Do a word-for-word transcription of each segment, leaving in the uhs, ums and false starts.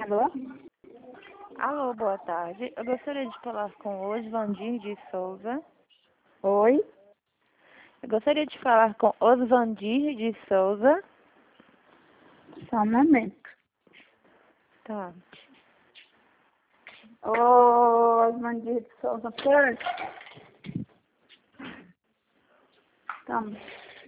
Alô? Alô, boa tarde. Eu gostaria de falar com Osvandir de Souza. Oi? Eu gostaria de falar com Osvandir de Souza. Só um momento. Tá. Ô, Osmandir de Souza Flores? Toma.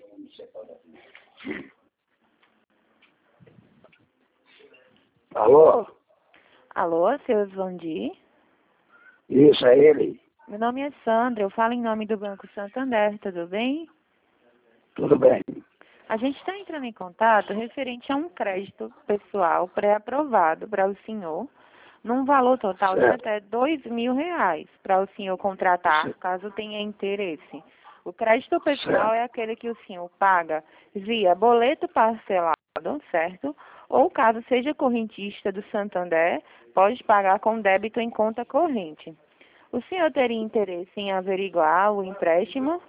Alô? Alô, seu Osvandir? Isso, é ele? Meu nome é Sandra, eu falo em nome do Banco Santander, tudo bem? Tudo bem. A gente está entrando em contato referente a um crédito pessoal pré-aprovado para o senhor, num valor total de Certo. até dois mil reais, para o senhor contratar, Certo. caso tenha interesse. O crédito pessoal Certo. é aquele que o senhor paga via boleto parcelado, certo? Ou caso seja correntista do Santander, pode pagar com débito em conta corrente. O senhor teria interesse em averiguar o empréstimo?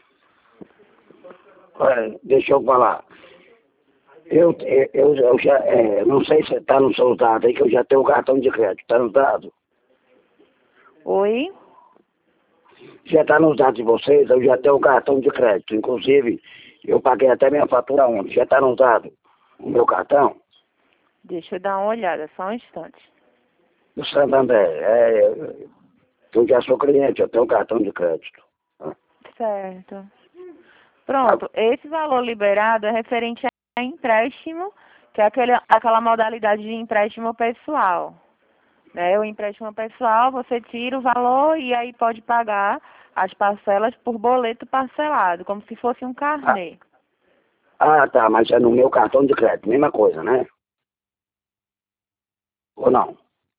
Olha, deixa eu falar. Eu, eu, eu já, é, não sei se está nos seus dados aí, que eu já tenho o cartão de crédito. Está nos dados? Oi? Já está nos dados de vocês, eu já tenho o cartão de crédito. Inclusive, eu paguei até minha fatura ontem. Já está nos dados o meu cartão? Deixa eu dar uma olhada, só um instante. Do Santander. É, eu já sou cliente, eu tenho o cartão de crédito. Certo. Pronto, esse valor liberado é referente a empréstimo, que é aquele, aquela modalidade de empréstimo pessoal. Né? O empréstimo pessoal, você tira o valor e aí pode pagar as parcelas por boleto parcelado, como se fosse um carnê. Ah, tá, mas é no meu cartão de crédito, mesma coisa, né? Ou não?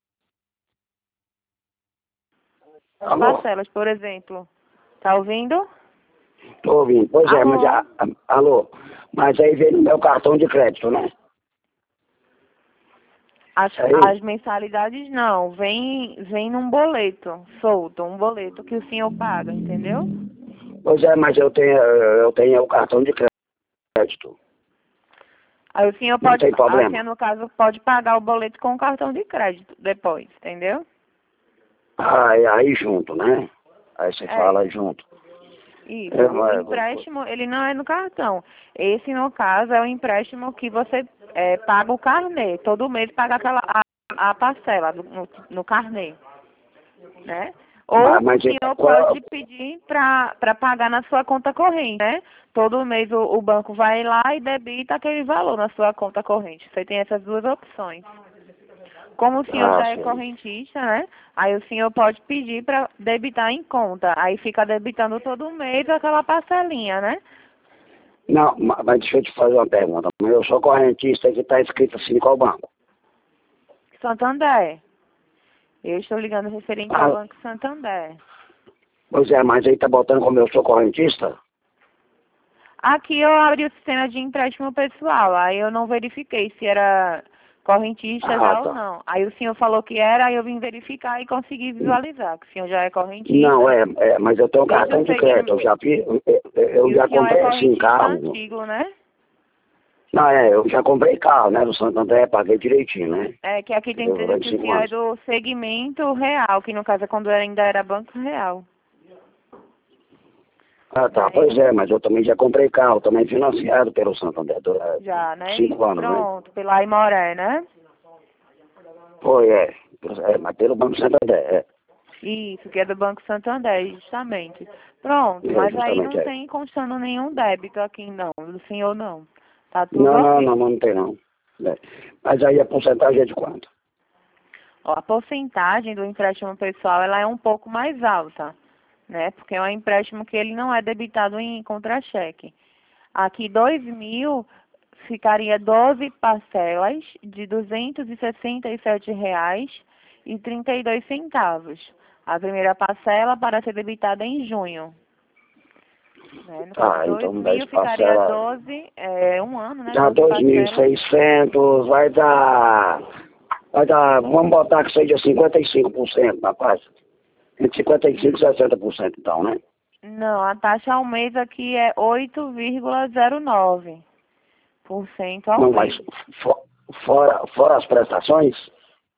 As Alô? parcelas, por exemplo. Tá ouvindo? Tô ouvindo. Pois é, mas Alô? a, a- alô, mas aí vem no meu cartão de crédito, né? As, Aí, as mensalidades não, vem, vem num boleto solto, um boleto que o senhor paga, entendeu? pois é, mas eu tenho, eu tenho o cartão de crédito. Aí o senhor Não pode, tem assim, problema. no caso, pode pagar o boleto com o cartão de crédito depois, entendeu? Aí, aí junto, né? Aí você É, fala junto. isso. É, O mas- empréstimo, ele não é no cartão. Esse, no caso, é o empréstimo que você é, paga o carnê. Todo mês paga aquela, a, a parcela do- no, no carnê, né? Ou mas, o mas é- senhor qual, pode pedir para pagar na sua conta corrente, né? Todo mês o, o banco vai lá e debita aquele valor na sua conta corrente. Você tem essas duas opções. Como o senhor ah, já é sim. correntista, né? Aí o senhor pode pedir para debitar em conta. Aí fica debitando todo mês aquela parcelinha, né? Não, ma- mas deixa eu te fazer uma pergunta. Eu sou correntista que está escrito assim, qual banco? Santander. Eu estou ligando referente ao Ah, Banco Santander. pois é, mas aí tá botando como eu sou correntista? Aqui eu abri o sistema de empréstimo pessoal. Aí eu não verifiquei se era correntista Ah, já ou tá. não. Aí o senhor falou que era, aí eu vim verificar e consegui visualizar que o senhor já é Não, correntista. é, é, mas eu tenho um Desde o cartão de crédito, eu segmento. já fiz, eu, eu E o já senhor é comprei assim correntista carro. antigo, né? Não, é, eu já comprei carro, né, do Santander, paguei direitinho, né? É que aqui tem Entendeu? dizendo Durante que o cinco senhor é anos. do segmento real, que no caso é quando ainda era Banco Real. Ah, tá, Né? pois é, mas eu também já comprei carro, também financiado pelo Santander, durante Já, né? cinco Isso, anos, né? pronto, pela Aimoré, né? Foi, é, é, mas pelo Banco Santander, é, Isso, que é do Banco Santander, justamente. Pronto, é, mas aí justamente, não é. tem constando nenhum débito aqui não, do senhor não. Tá tudo Não, não, ok. não, não tem não. É. Mas aí a porcentagem é de quanto? Ó, a porcentagem do empréstimo pessoal, ela é um pouco mais alta, né? Porque é um empréstimo que ele não é debitado em contra-cheque. Aqui, dois mil ficaria doze parcelas de duzentos e sessenta e sete reais e trinta e dois centavos. A primeira parcela para ser debitada em junho. Né? No caso, Tá, dois então dez mil ficaria parcelas, doze, é, um ano, né? dá doze dois mil e parcelas. seiscentos, vai dar, vai dar, vamos botar que seja cinquenta e cinco por cento na taxa. Entre cinquenta e cinco e sessenta por cento então, né? Não, a taxa ao mês aqui é oito vírgula zero nove por cento ao Não, mas mês. fo- fora, fora as prestações,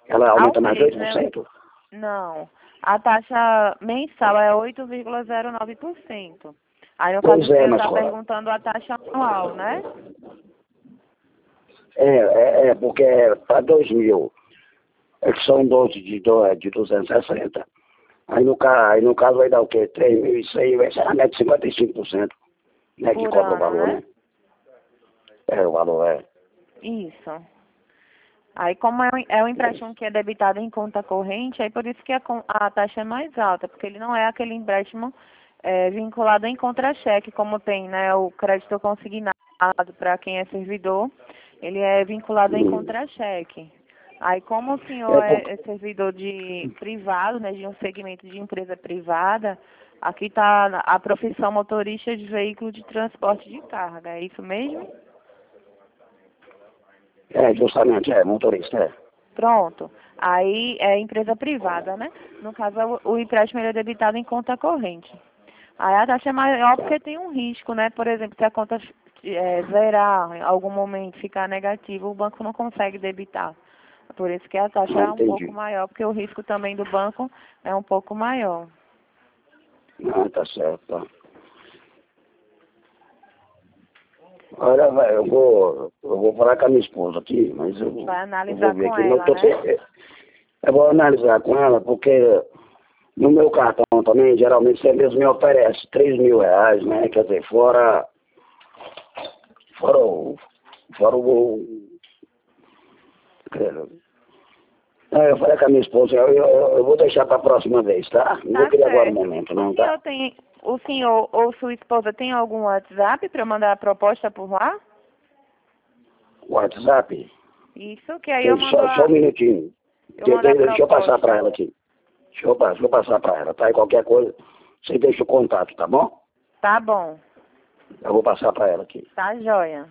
Ela aumenta mais mês, dois por cento? né? Não. A taxa mensal é oito vírgula zero nove por cento. Aí, no caso, Pois o é, senhor mas está qual- perguntando a taxa anual, né? É, é, é porque para dois mil, é que são doze de, do, de duzentos e sessenta. Aí no, ca- aí no caso vai dar o quê? três mil e cem, vai ser a média de cinquenta e cinco por cento. Né, que Por cobra o ano, valor, né? né? É, o valor é. Isso. Aí, como é um, é um empréstimo que é debitado em conta corrente, aí por isso que a, con- a taxa é mais alta, porque ele não é aquele empréstimo é, vinculado em contra-cheque, como tem, né, o crédito consignado para quem é servidor, ele é vinculado em Hum. contra-cheque. Aí, como o senhor É é, porque, é servidor de privado, né, de um segmento de empresa privada, aqui está a profissão motorista de veículo de transporte de carga, é isso mesmo? é, justamente, é, motorista, é. Pronto. Aí é empresa privada, né? No caso, o, o empréstimo ele é debitado em conta corrente. Aí a taxa é maior porque tem um risco, né? Por exemplo, se a conta é, zerar em algum momento, ficar negativa, o banco não consegue debitar. Por isso que a taxa Ah, é um pouco entendi. maior, porque o risco também do banco é um pouco maior. Ah, tá certo, tá. Olha, vai, eu vou, eu vou falar com a minha esposa aqui, mas eu, Vai eu analisar vou ver com aqui. Não ela, tô, né? sem- eu vou analisar com ela, porque no meu cartão também, geralmente, você mesmo me oferece três mil reais, né? Quer dizer, fora, fora o, fora o, é, eu falei com a minha esposa, eu, eu, eu vou deixar para a próxima vez, tá? Não vou Tá querer agora o certo. momento, O não, tá? senhor tem, o senhor ou sua esposa tem algum WhatsApp para mandar a proposta por lá? WhatsApp? Isso, que aí eu Tem mando só, só um a, minutinho. eu De- mando a de- Deixa eu passar para proposta. ela aqui. Deixa eu, pa- deixa eu passar para ela, tá? E qualquer coisa, você deixa o contato, tá bom? Tá bom, Eu vou passar para ela aqui. tá joia.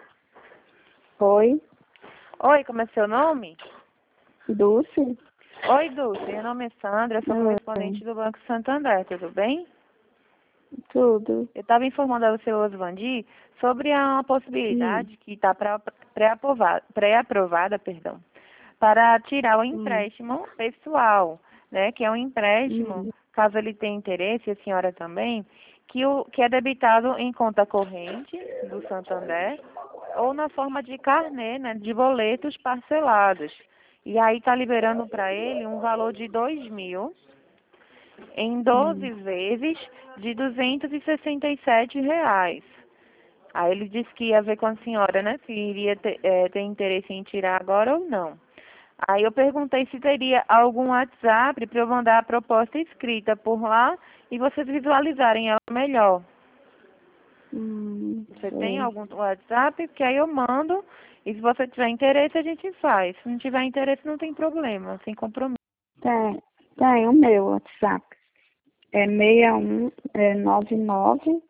Oi, Oi, como é seu nome? Dulce? Oi, Dulce, meu nome é Sandra, eu sou Oi, correspondente do Banco Santander, tudo bem? tudo. Eu estava informando ao seu Osvandi sobre a Hum, possibilidade que está pré-aprovada, pré-aprovada, perdão, para tirar o hum, empréstimo pessoal, né, que é um empréstimo, hum, caso ele tenha interesse, e a senhora também, que, o, que é debitado em conta corrente do Santander ou na forma de carnê, né, de boletos parcelados. E aí está liberando para ele um valor de dois mil em doze hum. vezes de duzentos e sessenta e sete reais. Aí ele disse que ia ver com a senhora, né, se iria ter, eh, ter interesse em tirar agora ou não. Aí eu perguntei se teria algum WhatsApp para eu mandar a proposta escrita por lá e vocês visualizarem ela melhor. Hum, Você tem sei. algum WhatsApp? Porque aí eu mando e se você tiver interesse a gente faz. Se não tiver interesse não tem problema, sem compromisso. Tem, tem o meu WhatsApp. É seis um, é nove nove,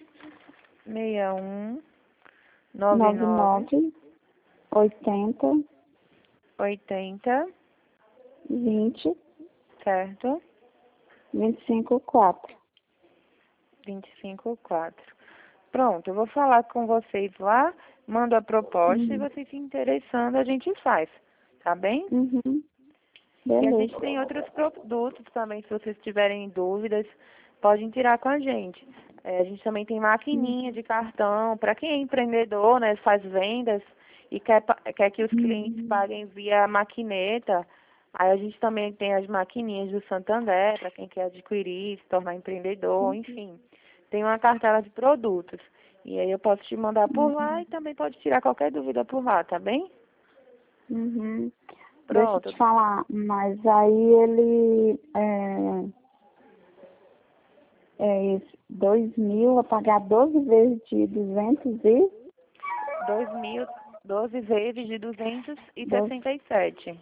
seis um nove nove nove nove, oitenta, oitenta, vinte, certo? vinte e cinco, quatro. vinte e cinco quatro. Pronto, eu vou falar com vocês lá, mando a proposta e Uhum. vocês se interessando a gente faz, tá bem? Uhum. E a gente Beleza. tem outros produtos também, se vocês tiverem dúvidas, podem tirar com a gente. É, a gente também tem maquininha de cartão, para quem é empreendedor, né, faz vendas e quer, pa- quer que os clientes Uhum. paguem via maquineta. Aí a gente também tem as maquininhas do Santander, para quem quer adquirir, se tornar empreendedor, enfim. Tem uma cartela de produtos. E aí eu posso te mandar por lá e também pode tirar qualquer dúvida por lá, tá bem? Uhum. Deixa eu Pronto. te falar, mas aí ele é, é esse, dois mil, vai pagar doze vezes de duzentos e dois mil, doze vezes de duzentos e doze. sessenta e sete.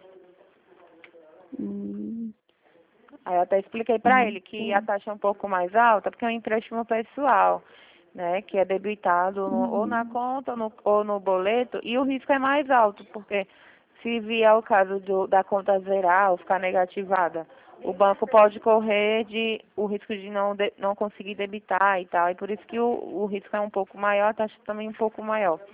Hum, Aí eu até expliquei para ele que a taxa é um pouco mais alta, porque é um empréstimo pessoal, né, que é debitado no, ou na uhum. conta ou no, ou no boleto, e o risco é mais alto, porque se vier o caso do, da conta zerar ou ficar negativada, o banco pode correr de o risco de não, de, não conseguir debitar e tal, e por isso que o, o risco é um pouco maior, a taxa também um pouco maior.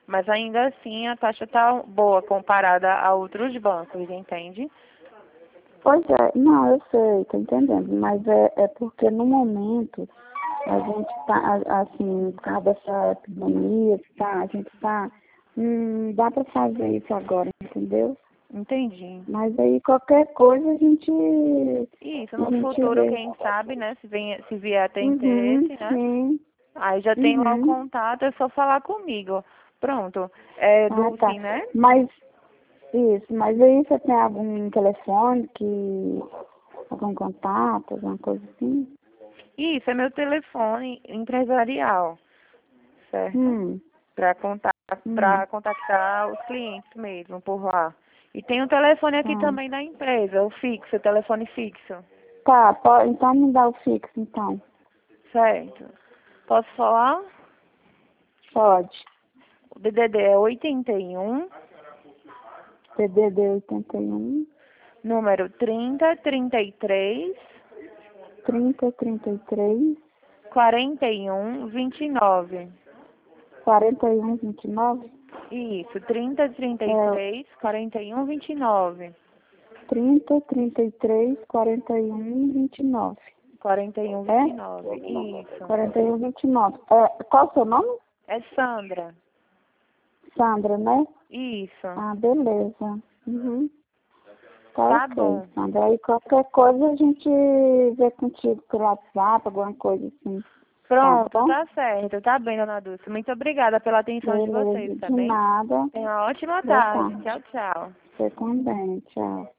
Mas ainda assim a taxa está boa comparada a outros bancos, entende? Pois é, não, eu sei, tô entendendo, mas é, é porque no momento a gente tá, a- assim, por causa dessa epidemia, tá, a gente tá, hum, dá pra fazer isso agora, entendeu? Entendi. Mas aí qualquer coisa a gente, Isso, a no gente futuro, vê. quem sabe, né, se, vem, se vier a ter Uhum, interesse, né? sim, Aí já tem lá o uhum. contato, é só falar comigo. Pronto. É Ah, tá. Dulce, né? Mas, isso, mas aí você tem algum telefone que, algum contato, alguma coisa assim? Isso, é meu telefone empresarial, certo? Hum, Para contar, hum, para contactar os clientes mesmo por lá. E tem o telefone aqui tá. também da empresa, o fixo, o telefone fixo. Tá, po- então me dá o fixo, então. Certo. Posso falar? Pode. O D D D é oitenta e um, P D D oitenta e um, número trinta, trinta e três, trinta, trinta e três, quarenta e um, vinte e nove. quarenta e um, vinte e nove. Isso, trinta, trinta e É, três, quarenta e um, vinte e nove. trinta, trinta e três, quarenta e um, vinte e nove. quarenta e um, vinte e nove. É? Isso. quarenta e um, vinte e nove. É, qual o seu nome? É Sandra. Sandra, né? Isso. Ah, beleza. Uhum. Tá Tá ok, bom. Sandra. Aí qualquer coisa a gente vê contigo pelo WhatsApp, alguma coisa assim. Tá Pronto, bom? tá certo. Tá bem, dona Dulce. Muito obrigada pela atenção de vocês, Beleza, tá de bem? nada. Tenha uma ótima Boa tarde. tarde. Tchau, tchau. Você também, tchau.